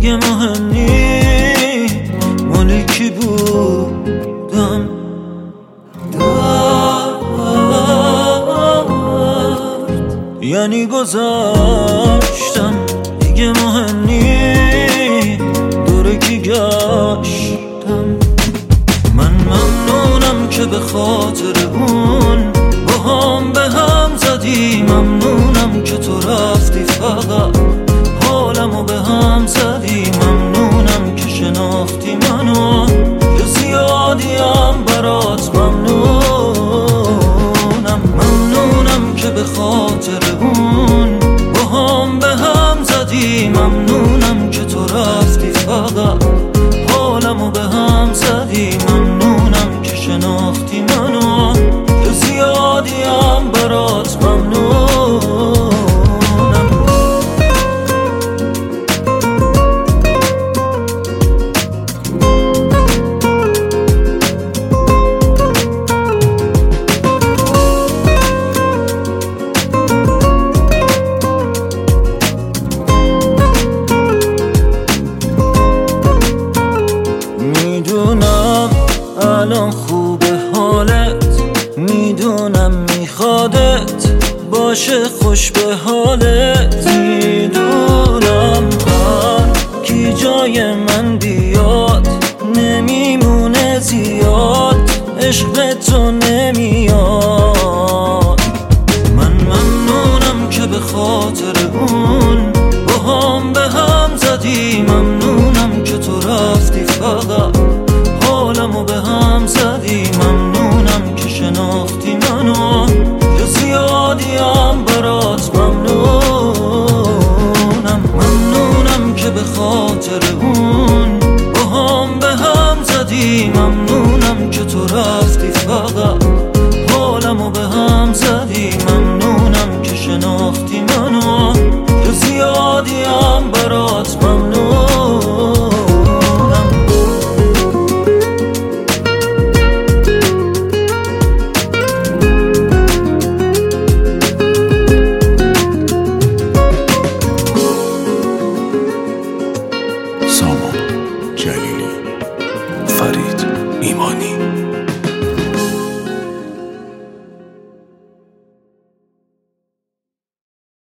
دیگه مهم نی مالی کی بودم. یعنی گذاشتم دیگه مهم نی دوره کی گشتم. من ممنونم که به خاطر اون با هم به هم زدی، ممنونم که تو رفتی فقط حالمو به هم زدی، ممنونم که شناختی منو یه زیادیم برات ممنونم. ممنونم که به خاطر اون با هم به هم زدی، ممنونم که تو رفتی فقط حالمو به هم زدی، ممنونم که شناختی منو یه زیادیم برات ممنونم. میدونم الان خوبه حالت، میدونم میخوادت باشه خوش به حالت، میدونم هر کی جای من بیاد نمیمونه زیاد، عشق تو نمیاد. من ممنونم که به خاطر اون با هم به هم زدی، ممنونم که تو رفتی فقط حالمو به هم زدی، ممنونم که شناختی منو یه زیادیم برات ممنونم. ممنونم که به خاطر اون با هم به هم زدی، ممنونم که تو رفتی فقط حالمو به هم زدی، ممنونم که شناختی منو یه زیادیم برات ممنونم. سامان جلیلی، فرید ایمانی.